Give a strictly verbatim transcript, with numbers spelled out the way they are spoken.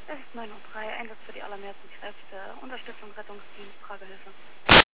Es ist neun Uhr drei, Einsatz für die allermehrsten Kräfte, Unterstützung, Rettungsdienst, Tragehilfe.